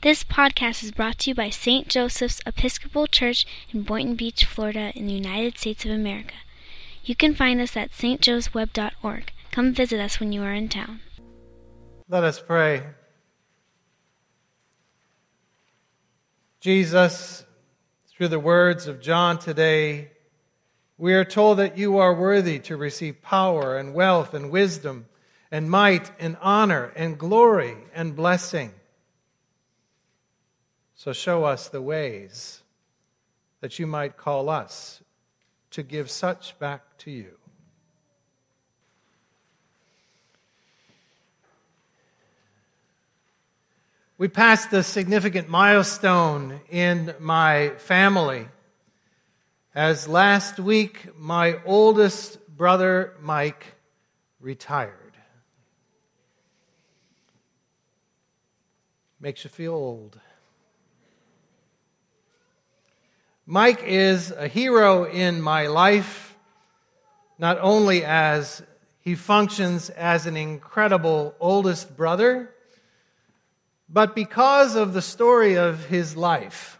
This podcast is brought to you by St. Joseph's Episcopal Church in Boynton Beach, Florida, in the United States of America. You can find us at stjoesweb.org. Come visit us when you are in town. Let us pray. Jesus, through the words of John today, we are told that you are worthy to receive power and wealth and wisdom and might and honor and glory and blessing. So show us the ways that you might call us to give such back to you. We passed a significant milestone in my family, as last week my oldest brother Mike retired. Makes you feel old. Mike is a hero in my life, not only as he functions as an incredible oldest brother, but because of the story of his life.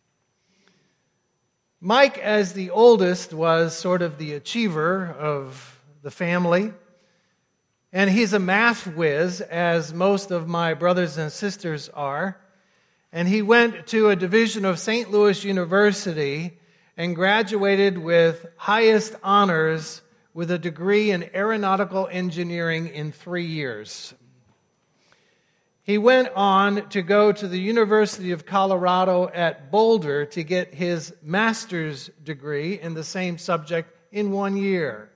Mike, as the oldest, was sort of the achiever of the family, and he's a math whiz, as most of my brothers and sisters are. And he went to a division of St. Louis University and graduated with highest honors with a degree in aeronautical engineering in 3 years. He went on to go to the University of Colorado at Boulder to get his master's degree in the same subject in 1 year.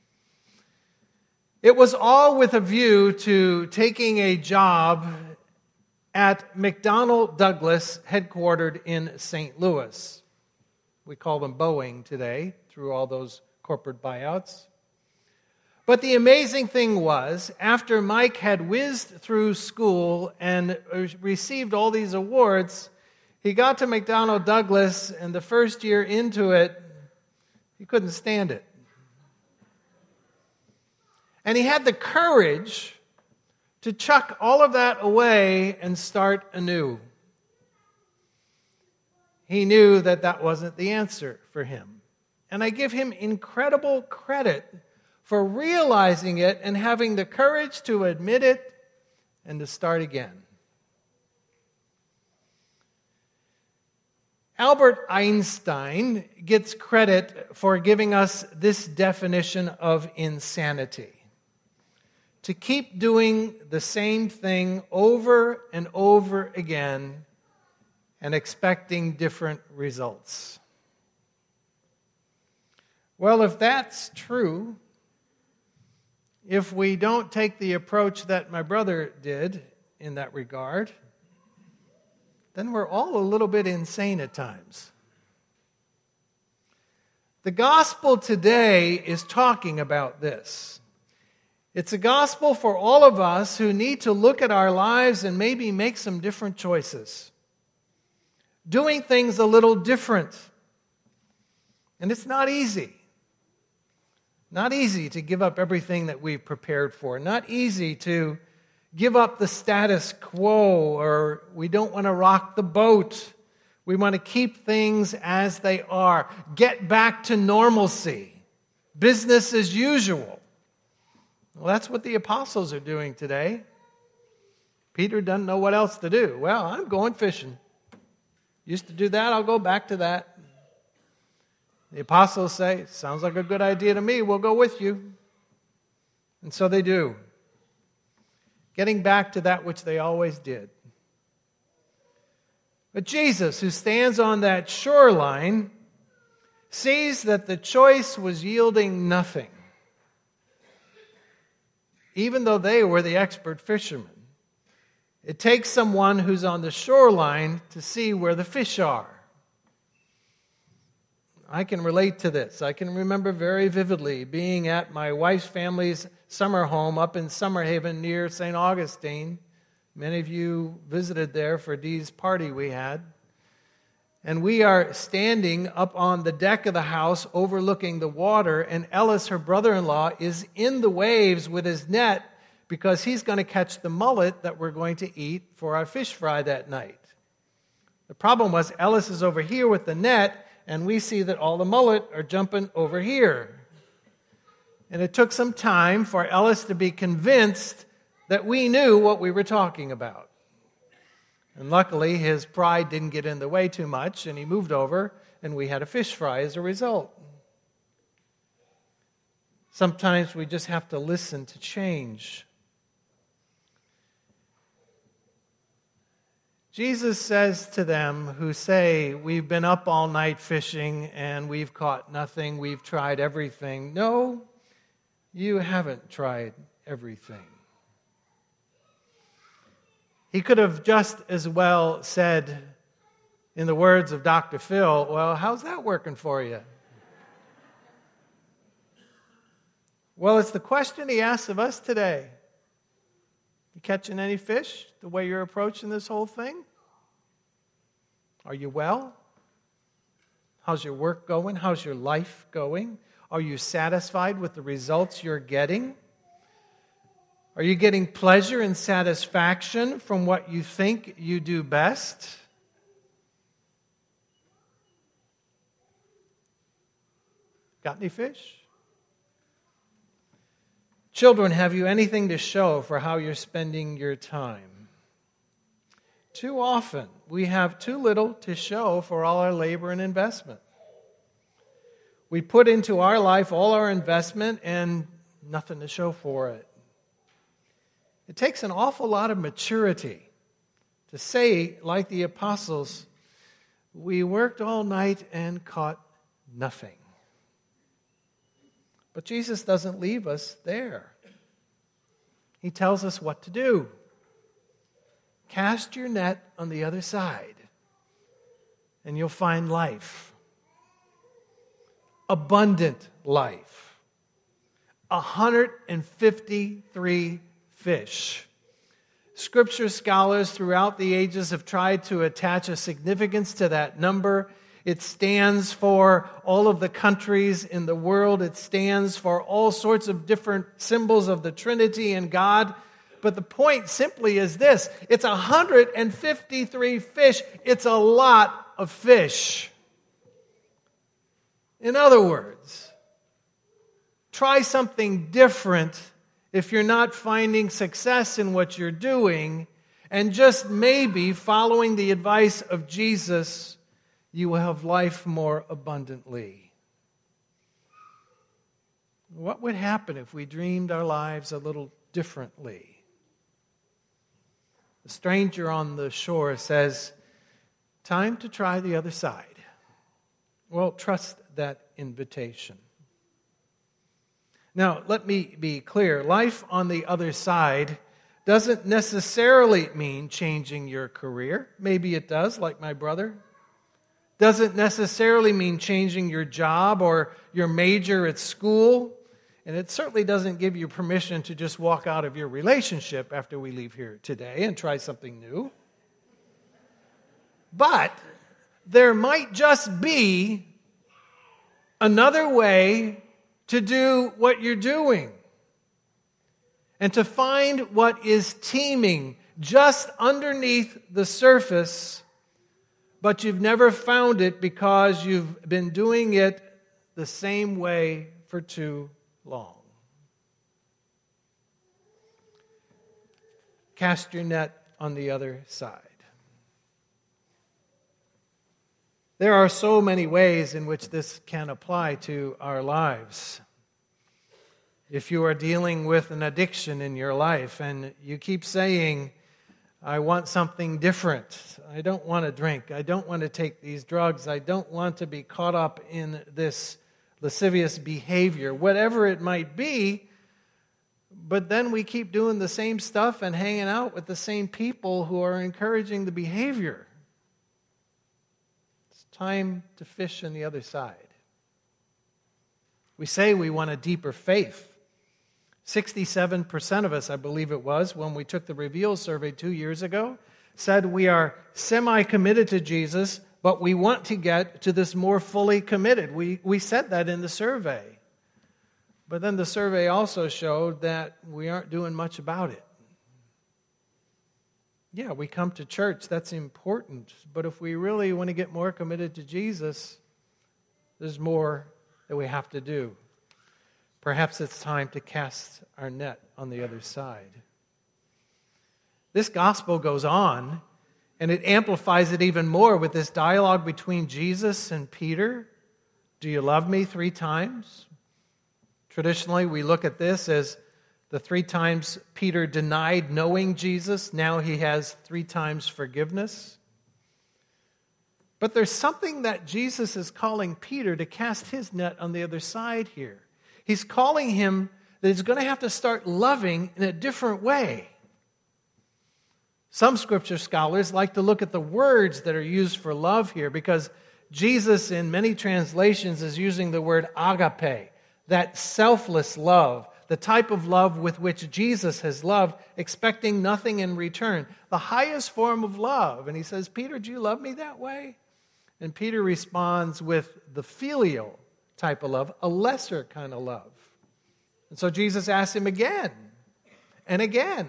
It was all with a view to taking a job at McDonnell Douglas, headquartered in St. Louis. We call them Boeing today, through all those corporate buyouts. But the amazing thing was, after Mike had whizzed through school and received all these awards, he got to McDonnell Douglas, and the first year into it, he couldn't stand it. And he had the courage to chuck all of that away and start anew. He knew that that wasn't the answer for him. And I give him incredible credit for realizing it and having the courage to admit it and to start again. Albert Einstein gets credit for giving us this definition of insanity: to keep doing the same thing over and over again and expecting different results. Well, if that's true, if we don't take the approach that my brother did in that regard, then we're all a little bit insane at times. The gospel today is talking about this. It's a gospel for all of us who need to look at our lives and maybe make some different choices. Doing things a little different. And it's not easy. Not easy to give up everything that we've prepared for. Not easy to give up the status quo, or we don't want to rock the boat. We want to keep things as they are. Get back to normalcy. Business as usual. Well, that's what the apostles are doing today. Peter doesn't know what else to do. Well, I'm going fishing. Used to do that, I'll go back to that. The apostles say, sounds like a good idea to me, we'll go with you. And so they do. Getting back to that which they always did. But Jesus, who stands on that shoreline, sees that the choice was yielding nothing. Even though they were the expert fishermen. It takes someone who's on the shoreline to see where the fish are. I can relate to this. I can remember very vividly being at my wife's family's summer home up in Summerhaven near St. Augustine. Many of you visited there for Dee's party we had. And we are standing up on the deck of the house overlooking the water, and Ellis, her brother-in-law, is in the waves with his net because he's going to catch the mullet that we're going to eat for our fish fry that night. The problem was Ellis is over here with the net, and we see that all the mullet are jumping over here. And it took some time for Ellis to be convinced that we knew what we were talking about. And luckily, his pride didn't get in the way too much, and he moved over, and we had a fish fry as a result. Sometimes we just have to listen to change. Jesus says to them who say, we've been up all night fishing and we've caught nothing, we've tried everything. No, you haven't tried everything. He could have just as well said, in the words of Dr. Phil, well, how's that working for you? Well, it's the question he asks of us today. You catching any fish the way you're approaching this whole thing? Are you well? How's your work going? How's your life going? Are you satisfied with the results you're getting? Are you getting pleasure and satisfaction from what you think you do best? Got any fish? Children, have you anything to show for how you're spending your time? Too often, we have too little to show for all our labor and investment. We put into our life all our investment and nothing to show for it. It takes an awful lot of maturity to say, like the apostles, we worked all night and caught nothing. But Jesus doesn't leave us there. He tells us what to do. Cast your net on the other side, and you'll find life. Abundant life. 153 fish. Scripture scholars throughout the ages have tried to attach a significance to that number. It stands for all of the countries in the world. It stands for all sorts of different symbols of the Trinity and God. But the point simply is this. It's 153 fish. It's a lot of fish. In other words, try something different if you're not finding success in what you're doing, and just maybe following the advice of Jesus, you will have life more abundantly. What would happen if we dreamed our lives a little differently? The stranger on the shore says, time to try the other side. Well, trust that invitation. Now, let me be clear. Life on the other side doesn't necessarily mean changing your career. Maybe it does, like my brother. Doesn't necessarily mean changing your job or your major at school. And it certainly doesn't give you permission to just walk out of your relationship after we leave here today and try something new. But there might just be another way to do what you're doing and to find what is teeming just underneath the surface, but you've never found it because you've been doing it the same way for too long. Cast your net on the other side. There are so many ways in which this can apply to our lives. If you are dealing with an addiction in your life and you keep saying, I want something different. I don't want to drink. I don't want to take these drugs. I don't want to be caught up in this lascivious behavior, whatever it might be. But then we keep doing the same stuff and hanging out with the same people who are encouraging the behavior. It's time to fish on the other side. We say we want a deeper faith. 67% of us, I believe it was, when we took the Reveal survey 2 years ago, said we are semi-committed to Jesus, but we want to get to this more fully committed. We said that in the survey. But then the survey also showed that we aren't doing much about it. Yeah, we come to church, that's important. But if we really want to get more committed to Jesus, there's more that we have to do. Perhaps it's time to cast our net on the other side. This gospel goes on, and it amplifies it even more with this dialogue between Jesus and Peter. Do you love me 3 times? Traditionally, we look at this as the 3 times Peter denied knowing Jesus. Now he has 3 times forgiveness. But there's something that Jesus is calling Peter to cast his net on the other side here. He's calling him that he's going to have to start loving in a different way. Some scripture scholars like to look at the words that are used for love here, because Jesus in many translations is using the word agape, that selfless love, the type of love with which Jesus has loved, expecting nothing in return, the highest form of love. And he says, Peter, do you love me that way? And Peter responds with the filial type of love, a lesser kind of love. And so Jesus asks him again and again.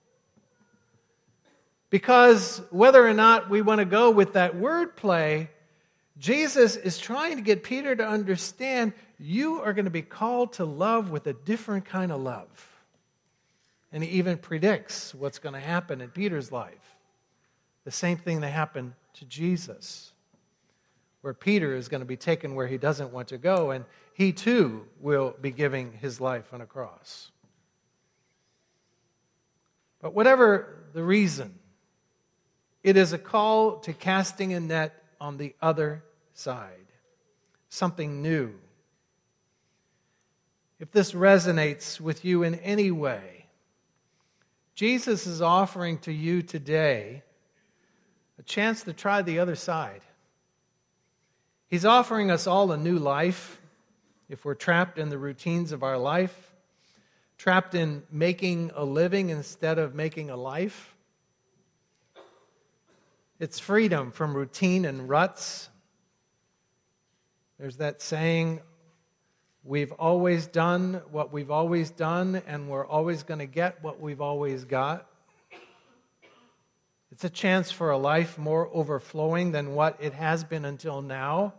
Because whether or not we want to go with that wordplay, Jesus is trying to get Peter to understand you are going to be called to love with a different kind of love. And he even predicts what's going to happen in Peter's life. The same thing that happened to Jesus, where Peter is going to be taken where he doesn't want to go, and he too will be giving his life on a cross. But whatever the reason, it is a call to casting a net on the other side, something new. If this resonates with you in any way, Jesus is offering to you today a chance to try the other side. He's offering us all a new life if we're trapped in the routines of our life, trapped in making a living instead of making a life. It's freedom from routine and ruts. There's that saying, we've always done what we've always done, and we're always going to get what we've always got. It's a chance for a life more overflowing than what it has been until now.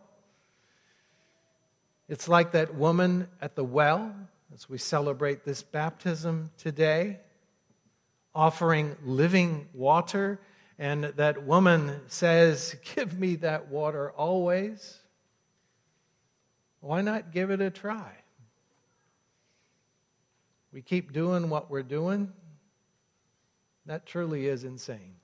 It's like that woman at the well, as we celebrate this baptism today, offering living water. And that woman says, give me that water always. Why not give it a try? We keep doing what we're doing. That truly is insane.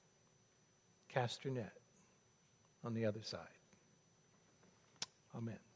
Cast your net on the other side. Amen.